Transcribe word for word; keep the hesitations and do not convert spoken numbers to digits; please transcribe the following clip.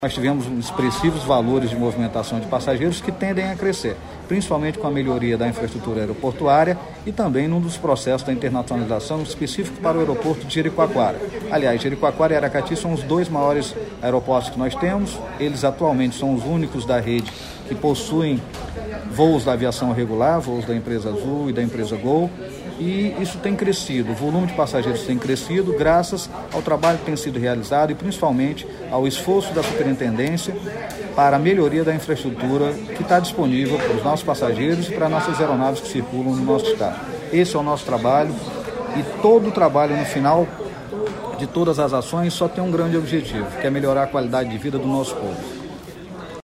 Nós tivemos expressivos valores de movimentação de passageiros que tendem a crescer, principalmente com a melhoria da infraestrutura aeroportuária e também num dos processos da internacionalização específico para o aeroporto de Jericoacoara. Aliás, Jericoacoara e Aracati são os dois maiores aeroportos que nós temos. Eles atualmente são os únicos da rede que possuem voos da aviação regular, voos da empresa Azul e da empresa Gol. E isso tem crescido, o volume de passageiros tem crescido graças ao trabalho que tem sido realizado e principalmente ao esforço da superintendência para a melhoria da infraestrutura que está disponível para os nossos passageiros e para nossas aeronaves que circulam no nosso estado. Esse é o nosso trabalho e todo o trabalho no final de todas as ações só tem um grande objetivo, que é melhorar a qualidade de vida do nosso povo.